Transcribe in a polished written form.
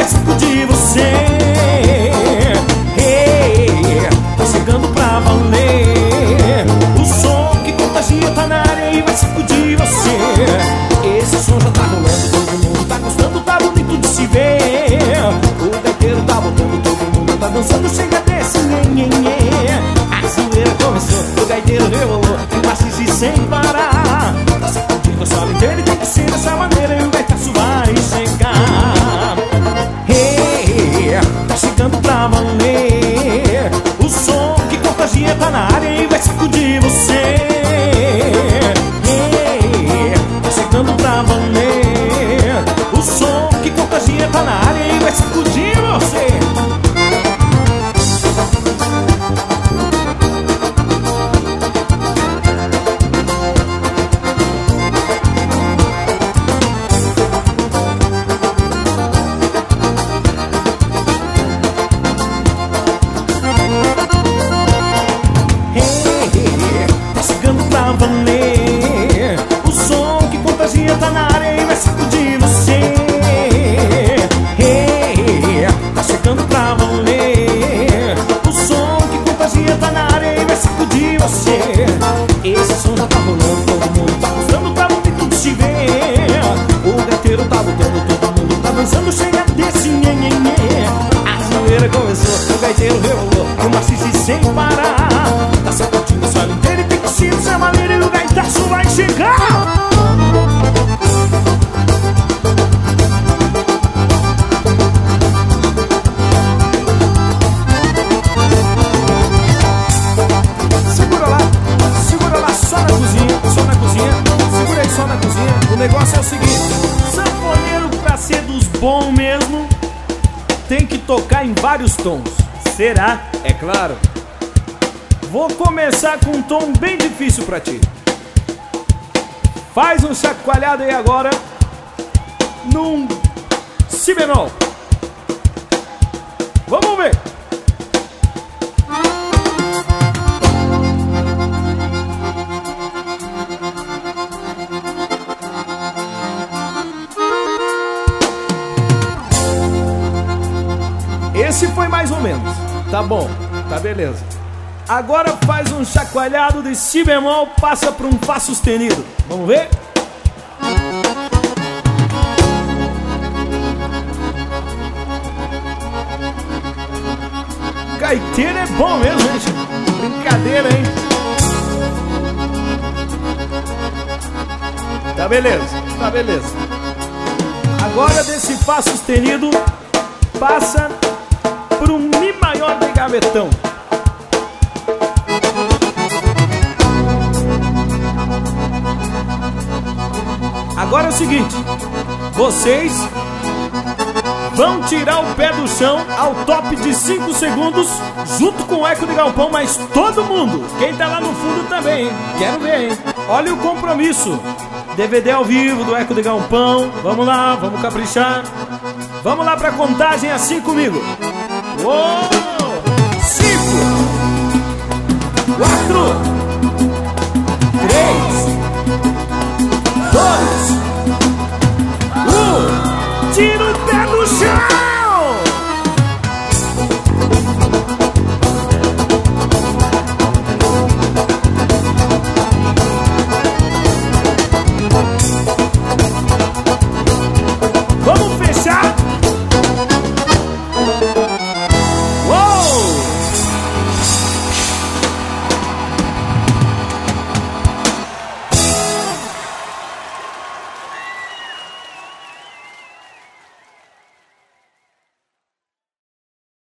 sacudir você. Tá chegando pra valer. O som que contagia tá na área e vai sacudir você. Esse som já tá rolando, todo mundo tá gostando, tá bonito de se ver. O gaiteiro tá botando, todo mundo tá dançando, chega desse nhenhenhê. A zoeira começou, o gaiteiro rebolou, passes e sem parar. Tá sacudindo a sala inteira e tem que ser dessa maneira e o gaitaço vai chegar. Tá chegando pra valer. O som que contagia tá na área e vai sacudir você. Tá chegando pra valer. O som que contagia tá na área e vai sacudir você. Tá chegando pra valer. O som que contagia tá na área e vai sacudir você. Tá chegando pra valer. O som que contagia tá na área e vai sacudir você. Esse som já tá rolando, todo mundo tá gostando, tá bonito de se ver. O gaiteiro tá botando, todo mundo tá dançando, chega desse nhenhenhê. A zoeira começou, o gaiteiro rebolou, o maciço sem parar. Tá sacudindo a sala inteira e tem que ser dessa maneira e o gaitaço vai chegar. Segura lá, só na cozinha, segura aí só na cozinha. O negócio é o seguinte: sanfoneiro, pra ser dos bons mesmo, tem que tocar em vários tons. Será? É claro. Vou começar com um tom bem difícil pra ti. Faz um chacoalhado aí agora num si bemol. Vamos ver. Esse foi mais ou menos. Tá bom, tá beleza. Agora faz um chacoalhado de si bemol, passa para um fá sustenido. Vamos ver? Gaiteiro é bom mesmo, gente. Brincadeira, hein? Tá beleza, tá beleza. Agora desse fá sustenido passa por um mi maior de gavetão. Agora é o seguinte: vocês vão tirar o pé do chão ao top de 5 segundos, junto com o eco de galpão, mas todo mundo, quem tá lá no fundo também, hein? Quero ver, hein? Olha o compromisso. DVD ao vivo do eco de galpão. Vamos lá, vamos caprichar. Vamos lá pra contagem assim comigo. 5, 4, 3, 2, 1. Tira o pé do chão!